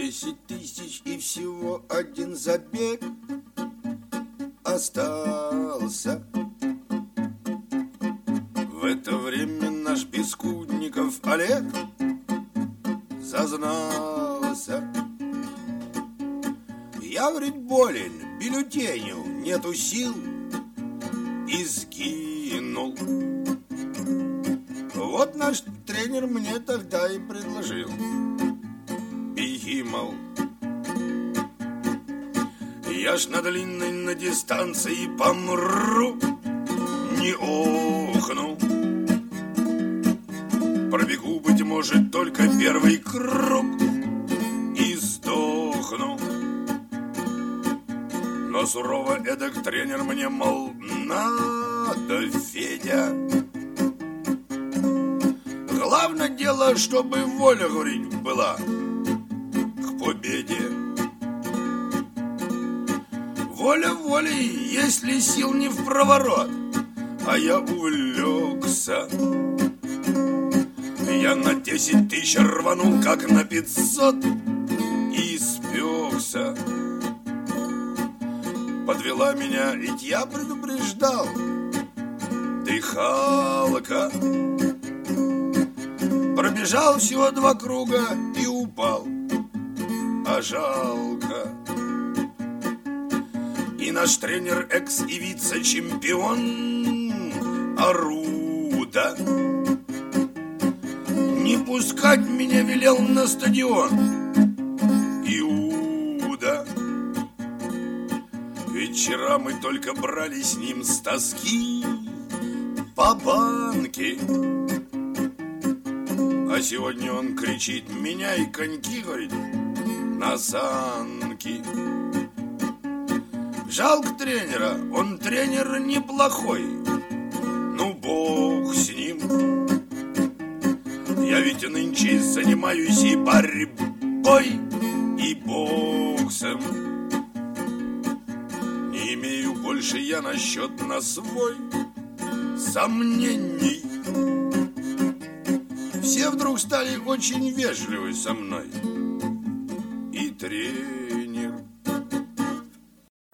10 тысяч и всего один забег остался. В это время наш Бескудников Олег зазнался. Я, говорит, болен, бюллетеню нету сил, и сгинул. Вот наш тренер мне тогда и предложил: беги, мол. Я ж на длинной, на дистанции помру, не охну. Пробегу, быть может, только первый круг и сдохну. Но сурово эдак тренер мне, мол, надо, Федя. Главное дело, чтобы воля, говорит, была к победе. Воля волей, если сил не в проворот, а я увлекся. Я на 10 тысяч рванул, как на 500, и спекся. Подвела меня, ведь я предупреждал. Дыхалка. Пробежал всего 2 круга и упал. А жалко. И наш тренер, экс и вице-чемпион Аруда не пускать меня велел на стадион. Иуда. Вечера мы только брали с ним с тоски по банке. А сегодня он кричит: меняй коньки, говорит, на санки. Жалко тренера, он тренер неплохой. Ну, бог с ним. Я ведь нынче занимаюсь и борьбой, и боксом. Не имею больше я насчет на свой сомнений. Все вдруг стали очень вежливы со мной. И тренер